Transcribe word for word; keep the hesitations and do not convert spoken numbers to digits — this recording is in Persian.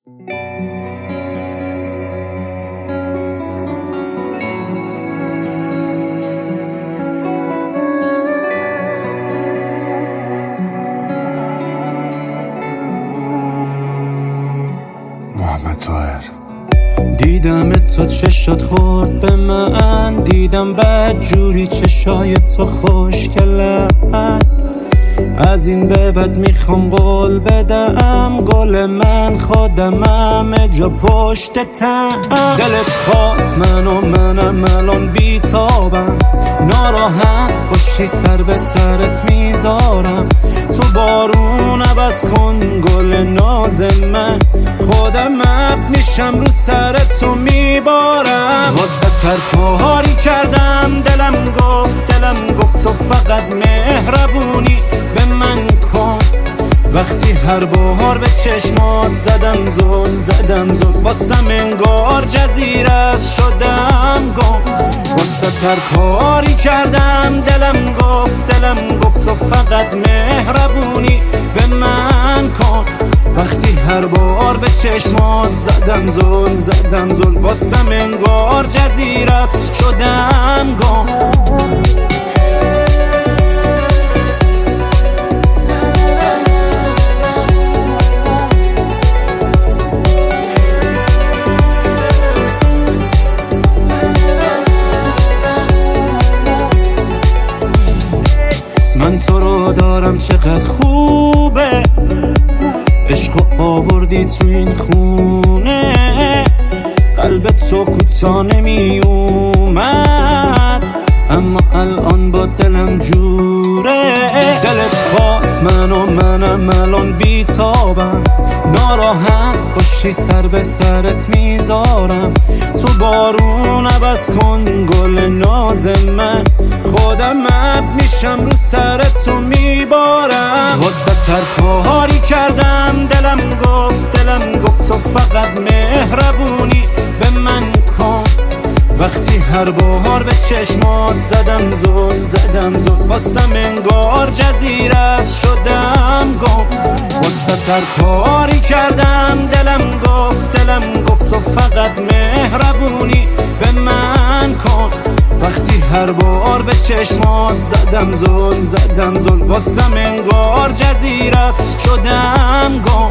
دیدم تو چشات خورد به من، دیدم بد جوری چشای تو خوشگله. از این به بعد میخوام قول بدم، گل من خودمم جا پشت تم. دلت خواست من و منم الان بیتابم، ناراحت باشی سر به سرت میذارم. تو بارون عوض کن گل ناز من، خودم اب میشم رو سرت تو میبارم. واسه تر کاری کردم، دلم گفت دلم گفت تو فقط مهربونی به من کن. وقتی هر بار به چشمات زدم زل زدم زل، واسم انگار جزیره است شدم گم. واسه تر کاری کردم، دلم گفت دلم گفت تو فقط مهربونی به من کن. وقتی هر بار به چشمات زدم زل زدم زل، واسم انگار جزیره است شدم گم. من تو رو دارم چقدر خوبه، عشق آوردی تو این خونه. قلبت تو کوتا نمی اومد، اما الان با دلم جوره. دلت خواست من و منم الان بیتابم، ناراحت باشی سر به سرت میذارم. تو بارون عوض کن گل ناز من، خودم اب میشم رو سرت تو میبارم. واسه تر کاری کردم، دلم گفت دلم گفت تو فقط مهربونی به من کن. وقتی هر بار به چشمات زدم زل زدم زل، واسم انگار جزیره است شدم گم. واسه تر کاری کردم، دلم گفت دلم گفت تو فقط مهربونی به من کن. وقتی هر بار به چشمات زدم زل زدم زل، واسم انگار جزیره است شدم گم.